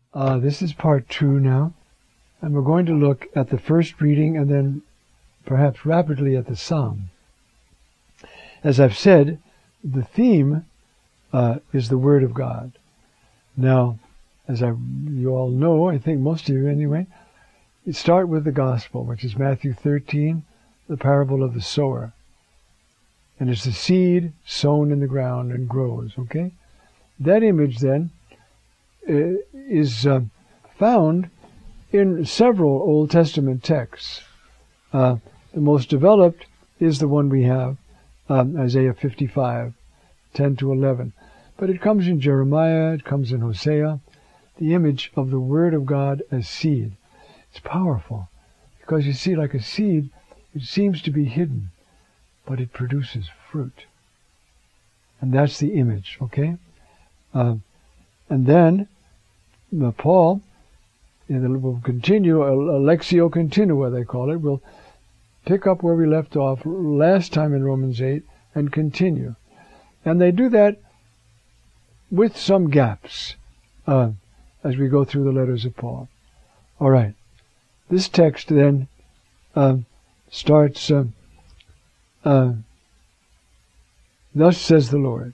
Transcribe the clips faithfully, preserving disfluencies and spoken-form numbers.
Uh, this is part two now, and we're going to look at the first reading and then perhaps rapidly at the psalm. As I've said, the theme uh, is the Word of God. Now, as I, you all know, I think most of you anyway, you start with the Gospel, which is Matthew thirteen, the parable of the sower. And it's the seed sown in the ground and grows, okay? That image then uh, is uh, found in several Old Testament texts. Uh, the most developed is the one we have, um, Isaiah fifty-five, ten to eleven. But it comes in Jeremiah, it comes in Hosea, the image of the Word of God as seed. It's powerful, because you see, like a seed, it seems to be hidden, but it produces fruit. And that's the image, okay? Uh, and then, uh, Paul, and we'll continue, a Lectio Continua they call it, we'll pick up where we left off last time in Romans eight and continue. And they do that with some gaps uh, as we go through the letters of Paul. All right. This text then uh, starts, uh, uh, thus says the Lord,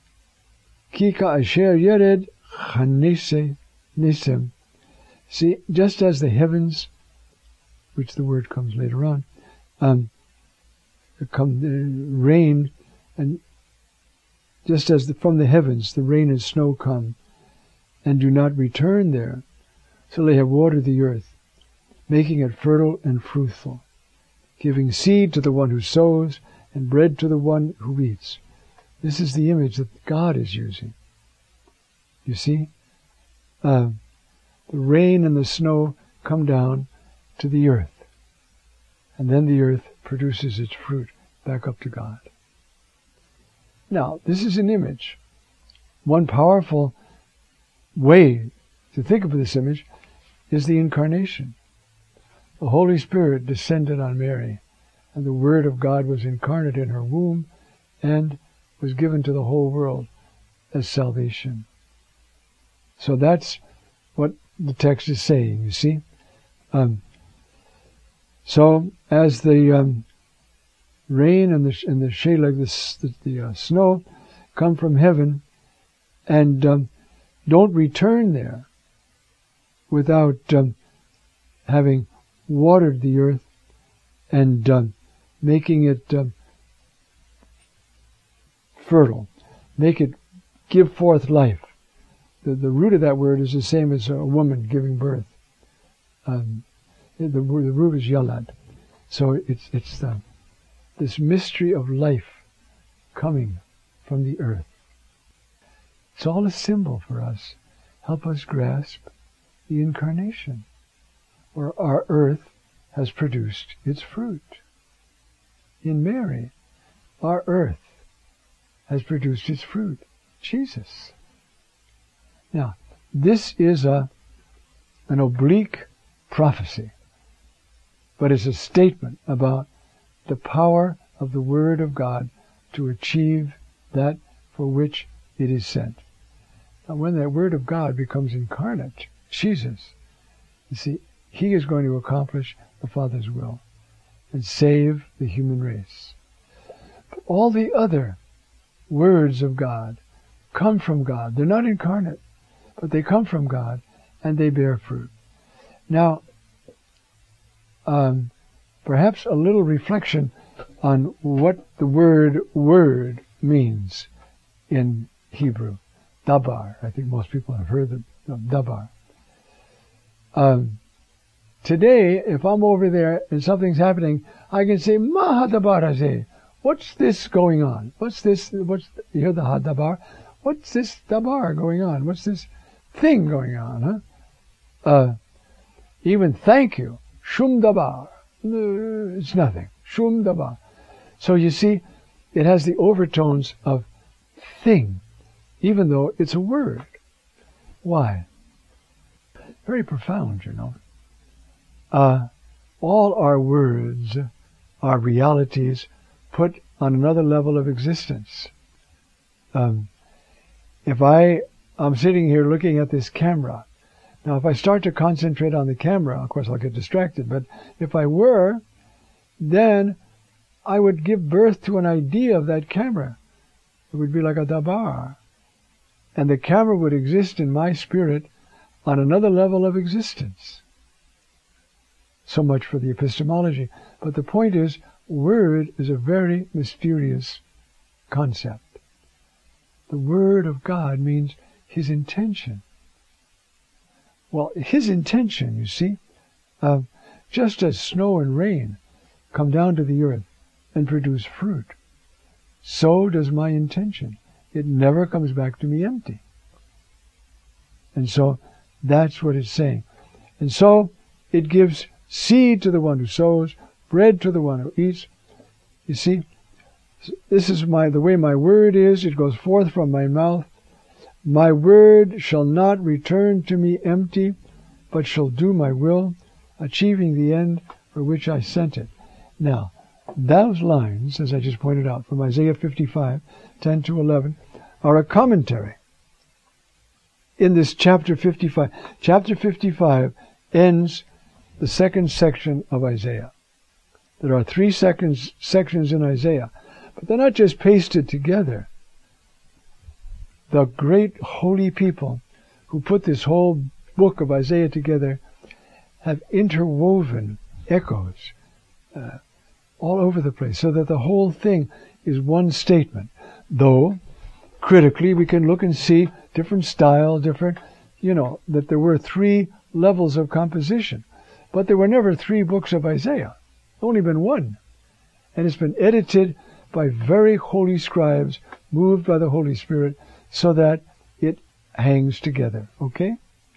Ki ka'asher yered chanese nisem. See, just as the heavens, which the word comes later on, um, come uh, rain, and just as the, from the heavens the rain and snow come, and do not return there, so they have watered the earth, making it fertile and fruitful, giving seed to the one who sows, and bread to the one who eats. This is the image that God is using. You see? Uh, the rain and the snow come down to the earth, and then the earth produces its fruit back up to God. Now, this is an image. One powerful way to think of this image is the incarnation. The Holy Spirit descended on Mary, and the Word of God was incarnate in her womb and was given to the whole world as salvation. So that's what the text is saying, you see. Um, so as the um, rain and the and the shade, like the the, the uh, snow, come from heaven and um, don't return there without um, having watered the earth and um, making it um, fertile, make it give forth life. The, the root of that word is the same as a woman giving birth. Um, the, the root is yalad. So it's it's the, this mystery of life coming from the earth. It's all a symbol for us. Help us grasp the incarnation, where our earth has produced its fruit. In Mary, our earth has produced its fruit, Jesus. Now, this is a an oblique prophecy, but it's a statement about the power of the Word of God to achieve that for which it is sent. Now, when that Word of God becomes incarnate, Jesus, you see, He is going to accomplish the Father's will and save the human race. But all the other words of God come from God. They're not incarnate, but they come from God and they bear fruit. Now, um, perhaps a little reflection on what the word word means in Hebrew. Dabar. I think most people have heard of no, dabar. Um, today, if I'm over there and something's happening, I can say, Ma hadabar hazeh. What's this going on? What's this? What's you hear the hadabar? What's this dabar going on? What's this thing going on? Huh? Uh, even thank you, shum dabar. It's nothing. Shum dabar. So you see, it has the overtones of thing, even though it's a word. Why? Very profound, you know. Uh, all our words are realities put on another level of existence. Um, if I, I'm sitting here looking at this camera, Now, if I start to concentrate on the camera, of course I'll get distracted, but if I were, then I would give birth to an idea of that camera. It would be like a dabar. And the camera would exist in my spirit on another level of existence. So much for the epistemology. But the point is, word is a very mysterious concept. The word of God means his intention. Well, his intention, you see, uh, just as snow and rain come down to the earth and produce fruit, so does my intention. It never comes back to me empty. And so that's what it's saying. And so it gives seed to the one who sows, bread to the one who eats. You see, this is my the way my word is. It goes forth from my mouth. My word shall not return to me empty, but shall do my will, achieving the end for which I sent it. Now, those lines, as I just pointed out, from Isaiah fifty-five, ten to eleven, are a commentary in this chapter fifty-five. Chapter fifty-five ends the second section of Isaiah. There are three seconds, sections in Isaiah, but they're not just pasted together. The great holy people who put this whole book of Isaiah together have interwoven echoes uh, all over the place, so that the whole thing is one statement. Though, critically, we can look and see different style, different, you know, that there were three levels of composition. But there were never three books of Isaiah. Only been one. And it's been edited by very holy scribes, moved by the Holy Spirit, so that it hangs together. Okay?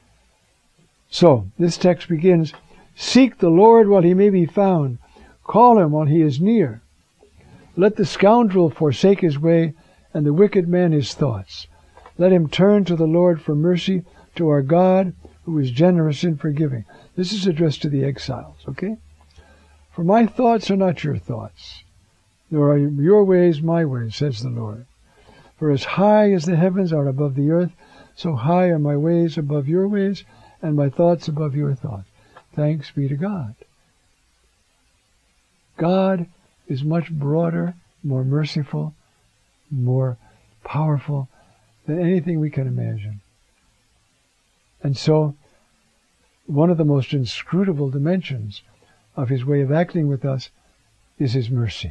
So, this text begins, "Seek the Lord while he may be found. Call him while he is near. Let the scoundrel forsake his way, and the wicked man his thoughts. Let him turn to the Lord for mercy, to our God, who is generous in forgiving." This is addressed to the exiles, okay? "For my thoughts are not your thoughts, nor are your ways my ways, says the Lord. For as high as the heavens are above the earth, so high are my ways above your ways, and my thoughts above your thoughts. Thanks be to God." God is much broader, more merciful, more powerful than anything we can imagine. And so, one of the most inscrutable dimensions of his way of acting with us is his mercy.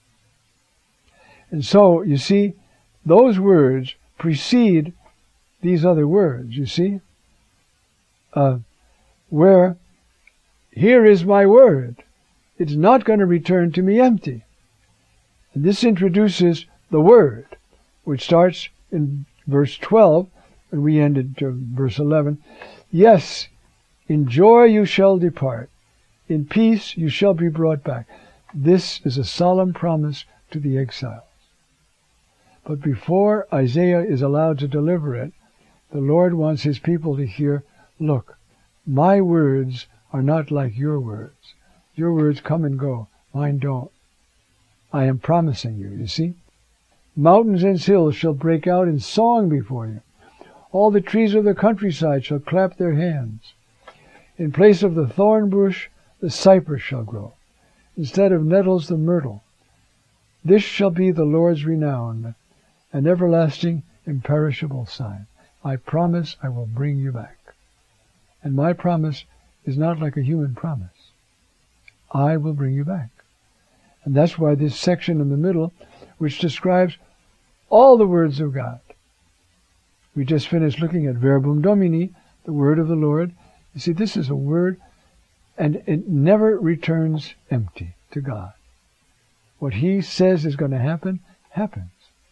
And so, you see, those words precede these other words, you see. Uh, where, here is my word. It's not going to return to me empty. And this introduces the word, which starts in verse twelve, and we ended to verse eleven. "Yes, in joy you shall depart. In peace you shall be brought back." This is a solemn promise to the exiles. But before Isaiah is allowed to deliver it, the Lord wants his people to hear, look, my words are not like your words. Your words come and go. Mine don't. I am promising you, you see. "Mountains and hills shall break out in song before you. All the trees of the countryside shall clap their hands. In place of the thorn bush, the cypress shall grow. Instead of nettles, the myrtle. This shall be the Lord's renown, an everlasting, imperishable sign. I promise I will bring you back." And my promise is not like a human promise. I will bring you back. And that's why this section in the middle, which describes all the words of God. We just finished looking at Verbum Domini, the word of the Lord. You see, this is a word, and it never returns empty to God. What he says is going to happen, happens.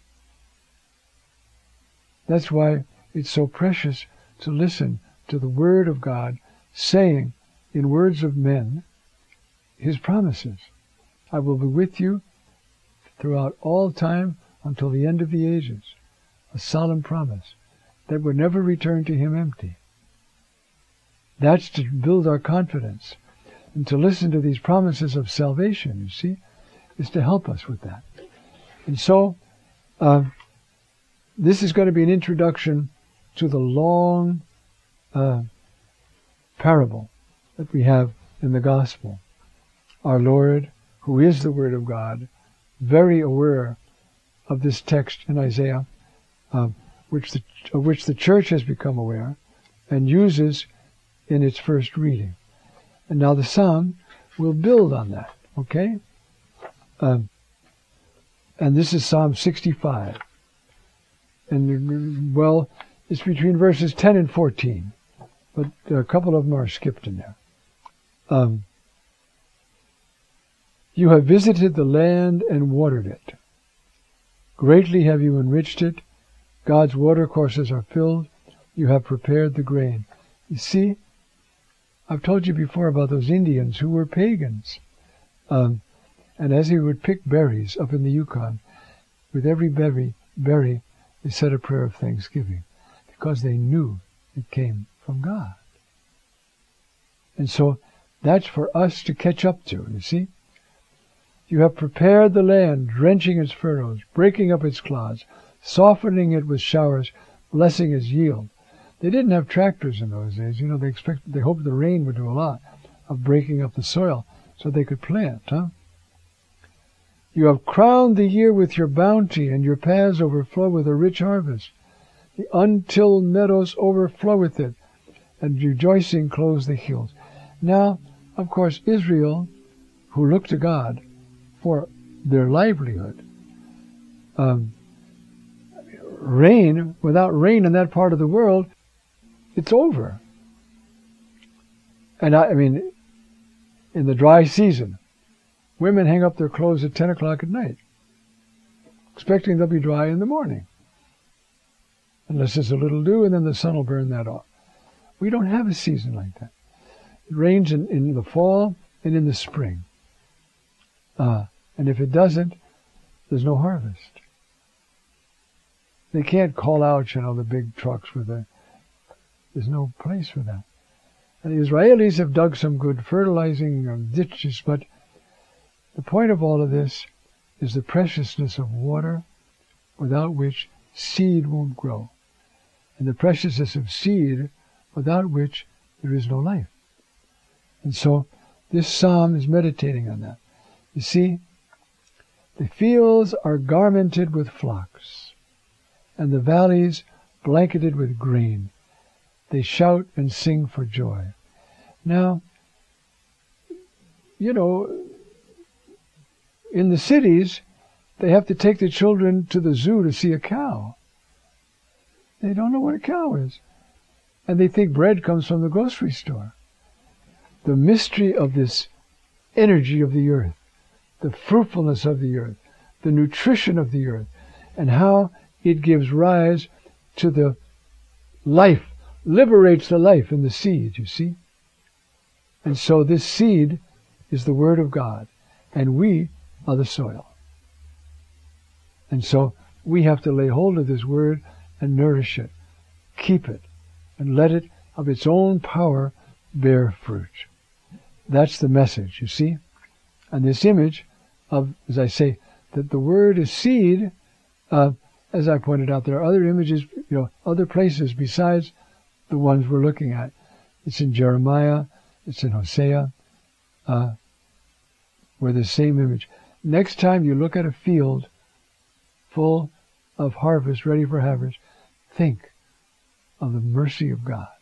That's why it's so precious to listen to the word of God saying in words of men his promises. I will be with you throughout all time until the end of the ages. A solemn promise that would never return to him empty. That's to build our confidence. And to listen to these promises of salvation, you see, is to help us with that. And so, uh, this is going to be an introduction to the long uh, parable that we have in the Gospel. Our Lord, who is the Word of God, very aware of this text in Isaiah, uh, which the, of which the church has become aware and uses in its first reading. And now the psalm will build on that, okay? Um, and this is Psalm sixty-five. And, well, it's between verses ten and fourteen, but a couple of them are skipped in there. Um, you have visited the land and watered it. Greatly have you enriched it. God's watercourses are filled. You have prepared the grain. You see, I've told you before about those Indians who were pagans. Um, and as he would pick berries up in the Yukon, with every berry, berry, they said a prayer of thanksgiving, because they knew it came from God. And so that's for us to catch up to, you see. You have prepared the land, drenching its furrows, breaking up its clods, softening it with showers, blessing its yield. They didn't have tractors in those days. You know, they expected, they hoped the rain would do a lot of breaking up the soil so they could plant, huh? You have crowned the year with your bounty, and your paths overflow with a rich harvest. The untilled meadows overflow with it, and rejoicing clothes the hills. Now, of course, Israel, who looked to God for their livelihood, um, rain, without rain in that part of the world, it's over. And I, I mean, in the dry season, women hang up their clothes at ten o'clock at night, expecting they'll be dry in the morning. Unless there's a little dew, and then the sun will burn that off. We don't have a season like that. It rains in, in the fall and in the spring. Uh, and if it doesn't, there's no harvest. They can't call out, you know, the big trucks with the... There's no place for that. And the Israelis have dug some good fertilizing um, ditches, but the point of all of this is the preciousness of water, without which seed won't grow, and the preciousness of seed, without which there is no life. And so this psalm is meditating on that. You see, the fields are garmented with flocks, and the valleys blanketed with grain. They shout and sing for joy. Now, you know, in the cities, they have to take the children to the zoo to see a cow. They don't know what a cow is. And they think bread comes from the grocery store. The mystery of this energy of the earth, the fruitfulness of the earth, the nutrition of the earth, and how it gives rise to the life, liberates the life in the seed, you see. And so this seed is the Word of God, and we are the soil. And so we have to lay hold of this Word and nourish it, keep it, and let it of its own power bear fruit. That's the message, you see. And this image of, as I say, that the Word is seed, uh, as I pointed out, there are other images, you know, other places besides the ones we're looking at. It's in Jeremiah, it's in Hosea, uh, where the same image. Next time you look at a field full of harvest, ready for harvest, think of the mercy of God.